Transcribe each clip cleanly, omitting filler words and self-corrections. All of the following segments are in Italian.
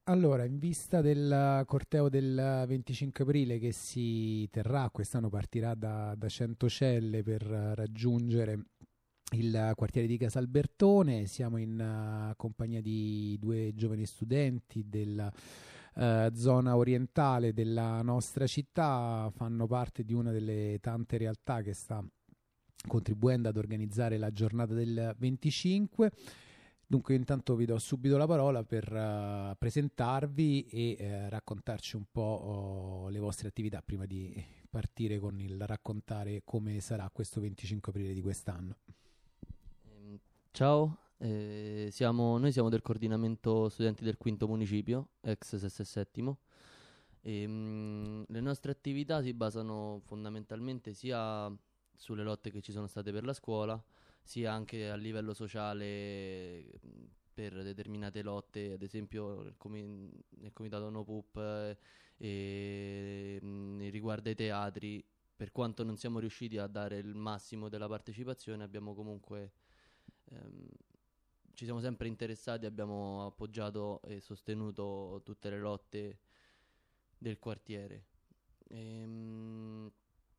Allora, in vista del corteo del 25 aprile che si terrà, quest'anno partirà da Centocelle per raggiungere il quartiere di Casalbertone. Siamo in compagnia di due giovani studenti della zona orientale della nostra città, fanno parte di una delle tante realtà che sta contribuendo ad organizzare la giornata del 25. Dunque, io intanto vi do subito la parola per presentarvi e raccontarci un po' le vostre attività prima di partire con il raccontare come sarà questo 25 aprile di quest'anno. Ciao, noi siamo del coordinamento studenti del quinto municipio, ex sesto e settimo. Le nostre attività si basano fondamentalmente sia sulle lotte che ci sono state per la scuola, sia anche a livello sociale per determinate lotte, ad esempio nel comitato No Pup riguardo ai teatri. Per quanto non siamo riusciti a dare il massimo della partecipazione, abbiamo comunque ehm, ci siamo sempre interessati, abbiamo appoggiato e sostenuto tutte le lotte del quartiere. Ehm,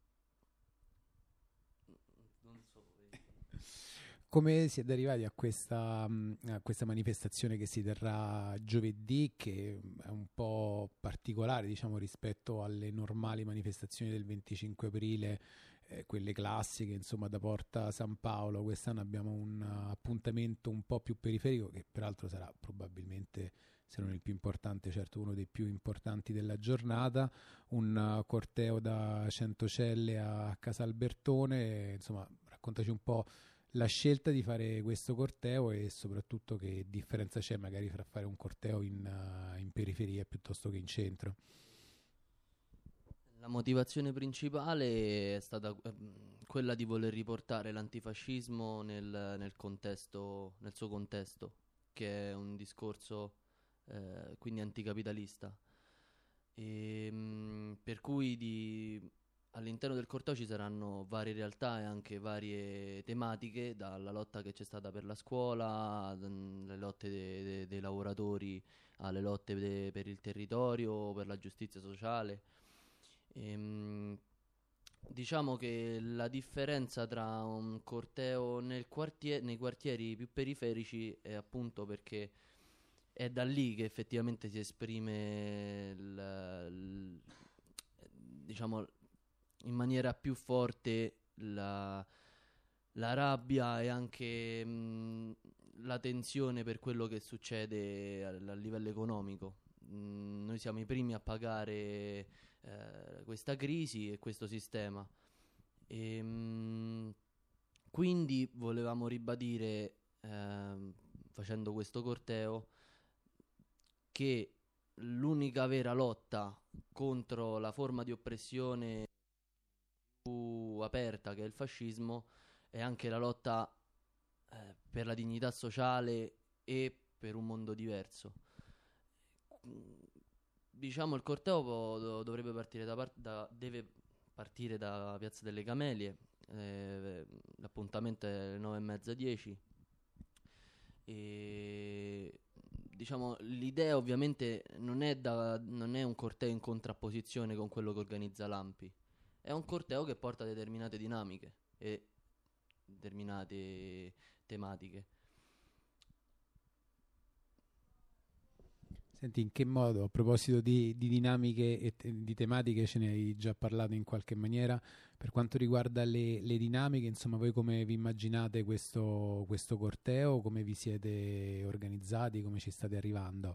non so. Come siete arrivati a questa manifestazione che si terrà giovedì, che è un po' particolare, diciamo, rispetto alle normali manifestazioni del 25 aprile, quelle classiche, insomma, da Porta San Paolo? Quest'anno abbiamo un appuntamento un po' più periferico, che peraltro sarà probabilmente, se non il più importante, certo uno dei più importanti della giornata, un corteo da Centocelle a Casalbertone. Insomma, raccontaci un po' la scelta di fare questo corteo e soprattutto che differenza c'è magari fra fare un corteo in periferia piuttosto che in centro. La motivazione principale è stata quella di voler riportare l'antifascismo nel contesto, nel suo contesto, che è un discorso quindi anticapitalista. Per cui all'interno del corteo ci saranno varie realtà e anche varie tematiche, dalla lotta che c'è stata per la scuola, le lotte dei lavoratori alle lotte per il territorio, per la giustizia sociale. Ehm, diciamo che la differenza tra un corteo nei quartieri più periferici è appunto perché è da lì che effettivamente si esprime diciamo in maniera più forte la rabbia e anche la tensione per quello che succede a livello economico. Noi siamo i primi a pagare questa crisi e questo sistema. E, quindi volevamo ribadire, facendo questo corteo, che l'unica vera lotta contro la forma di oppressione più aperta che è il fascismo è anche la lotta per la dignità sociale e per un mondo diverso. Diciamo il corteo dovrebbe partire deve partire da Piazza delle Camelie. L'appuntamento è alle 9:30, 10. E diciamo l'idea ovviamente non è un corteo in contrapposizione con quello che organizza l'Ampi. È un corteo che porta determinate dinamiche e determinate tematiche. Senti, in che modo, a proposito di dinamiche e di tematiche, ce ne hai già parlato in qualche maniera, per quanto riguarda le dinamiche, insomma, voi come vi immaginate questo corteo, come vi siete organizzati, come ci state arrivando?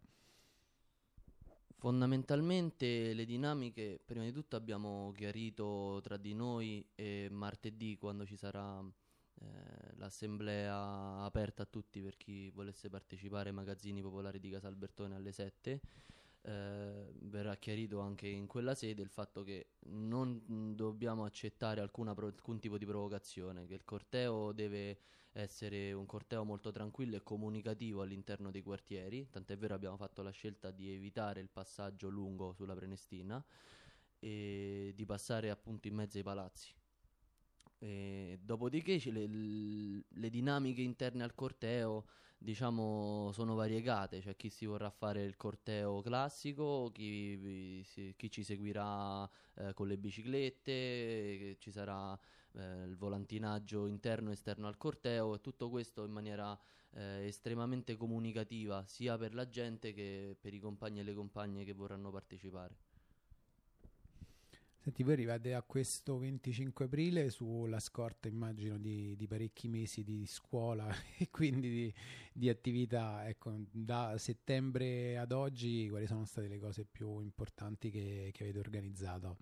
Fondamentalmente le dinamiche, prima di tutto abbiamo chiarito tra di noi e martedì quando ci sarà l'assemblea aperta a tutti per chi volesse partecipare ai magazzini popolari di Casalbertone alle 7. Verrà chiarito anche in quella sede il fatto che non dobbiamo accettare alcun tipo di provocazione, che il corteo deve essere un corteo molto tranquillo e comunicativo all'interno dei quartieri, tant'è vero abbiamo fatto la scelta di evitare il passaggio lungo sulla Prenestina e di passare appunto in mezzo ai palazzi. Dopodiché le dinamiche interne al corteo diciamo sono variegate, c'è chi si vorrà fare il corteo classico, chi ci seguirà con le biciclette, ci sarà il volantinaggio interno e esterno al corteo, e tutto questo in maniera estremamente comunicativa sia per la gente che per i compagni e le compagne che vorranno partecipare. Senti, voi arrivate a questo 25 aprile sulla scorta, immagino, di parecchi mesi di scuola e quindi di attività. Ecco, da settembre ad oggi, quali sono state le cose più importanti che avete organizzato?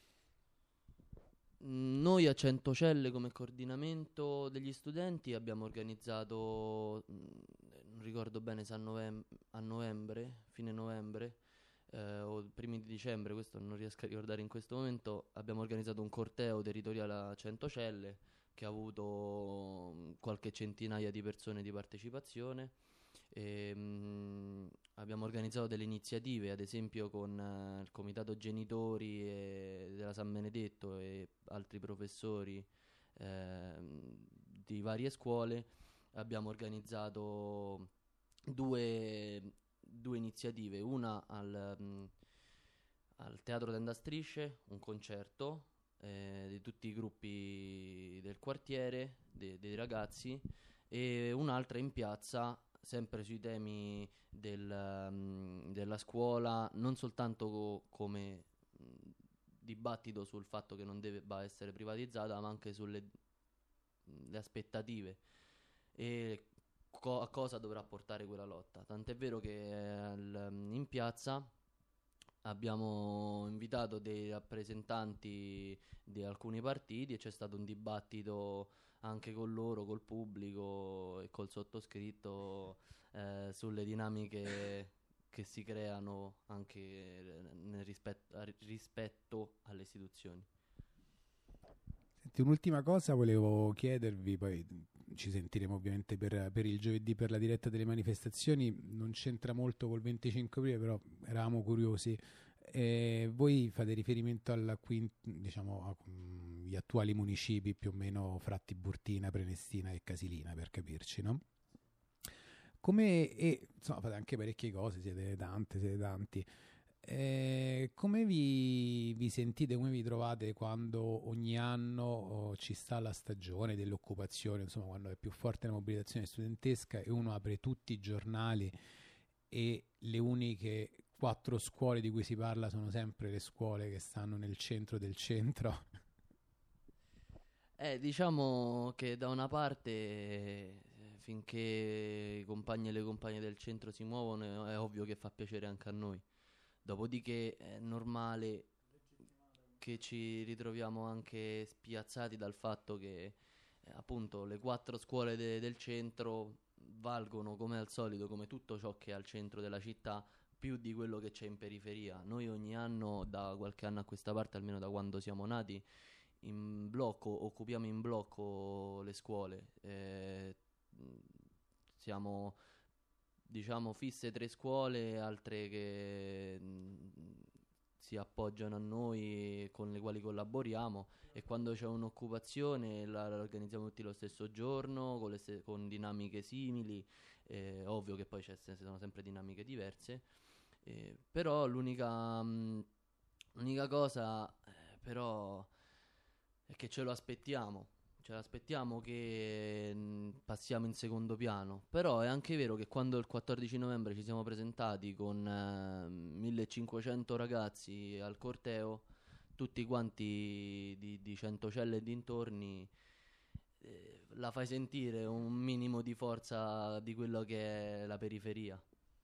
Noi a Centocelle come coordinamento degli studenti abbiamo organizzato, non ricordo bene se a novembre, fine novembre, o primi di dicembre, questo non riesco a ricordare in questo momento, abbiamo organizzato un corteo territoriale a Centocelle che ha avuto qualche centinaia di persone di partecipazione. Abbiamo organizzato delle iniziative, ad esempio con il comitato genitori della San Benedetto e altri professori di varie scuole. Abbiamo organizzato due iniziative, una al Teatro Tenda Strisce, un concerto di tutti i gruppi del quartiere, dei ragazzi, e un'altra in piazza, sempre sui temi della scuola, non soltanto come dibattito sul fatto che non debba essere privatizzata, ma anche sulle le aspettative e a cosa dovrà portare quella lotta. Tant'è vero che in piazza abbiamo invitato dei rappresentanti di alcuni partiti e c'è stato un dibattito anche con loro, col pubblico e col sottoscritto sulle dinamiche che si creano anche rispetto alle istituzioni. Senti, un'ultima cosa volevo chiedervi, poi ci sentiremo ovviamente per il giovedì per la diretta delle manifestazioni, non c'entra molto col 25 aprile, però eravamo curiosi. Voi fate riferimento diciamo, agli attuali municipi più o meno fra Tiburtina, Prenestina e Casilina, per capirci, no? Insomma, fate anche parecchie cose, siete tanti. Come vi sentite, come vi trovate quando ogni anno ci sta la stagione dell'occupazione, insomma, quando è più forte la mobilitazione studentesca e uno apre tutti i giornali e le uniche 4 scuole di cui si parla sono sempre le scuole che stanno nel centro del centro? Diciamo che da una parte, finché i compagni e le compagne del centro si muovono, è ovvio che fa piacere anche a noi. Dopodiché è normale che ci ritroviamo anche spiazzati dal fatto che appunto le 4 scuole del centro valgono come al solito, come tutto ciò che è al centro della città, più di quello che c'è in periferia. Noi ogni anno, da qualche anno a questa parte, almeno da quando siamo nati, occupiamo in blocco le scuole. Siamo, diciamo, fisse 3 scuole, altre che si appoggiano a noi, con le quali collaboriamo, e quando c'è un'occupazione la organizziamo tutti lo stesso giorno, con dinamiche simili. Ovvio che poi sono sempre dinamiche diverse, però l'unica cosa però è che ce lo aspettiamo. Ce l'aspettiamo che passiamo in secondo piano. Però è anche vero che quando il 14 novembre ci siamo presentati con 1500 ragazzi al corteo, tutti quanti di Centocelle e dintorni, la fai sentire un minimo di forza di quello che è la periferia.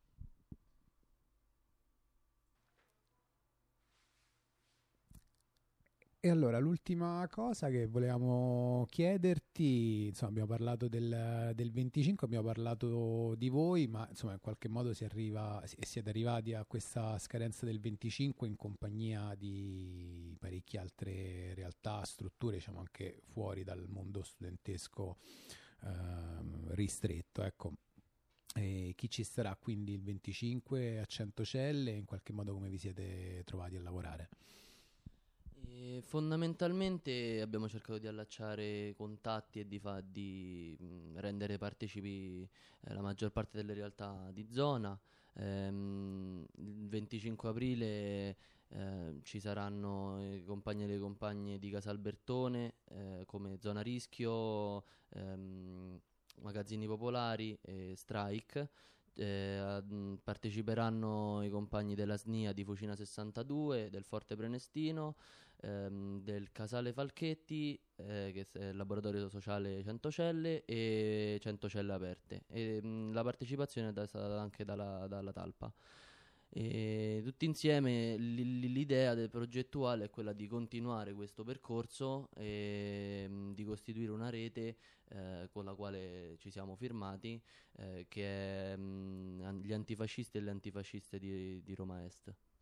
E allora, l'ultima cosa che volevamo chiederti, insomma, abbiamo parlato del 25, abbiamo parlato di voi, ma insomma, in qualche modo siete arrivati a questa scadenza del 25 in compagnia di parecchie altre realtà, strutture, diciamo anche fuori dal mondo studentesco ristretto, ecco. E chi ci sarà quindi il 25 a Centocelle e in qualche modo come vi siete trovati a lavorare? E fondamentalmente abbiamo cercato di allacciare contatti e di rendere partecipi la maggior parte delle realtà di zona. Il 25 aprile ci saranno i compagni e le compagne di Casalbertone come Zona Rischio, Magazzini Popolari e Strike. Parteciperanno i compagni della SNIA di Fucina 62, del Forte Prenestino, del Casale Falchetti, che è il laboratorio sociale Centocelle e Centocelle Aperte. E, la partecipazione è stata anche dalla Talpa. E tutti insieme l'idea del progettuale è quella di continuare questo percorso e di costituire una rete con la quale ci siamo firmati, che è gli antifascisti e le antifasciste di Roma Est.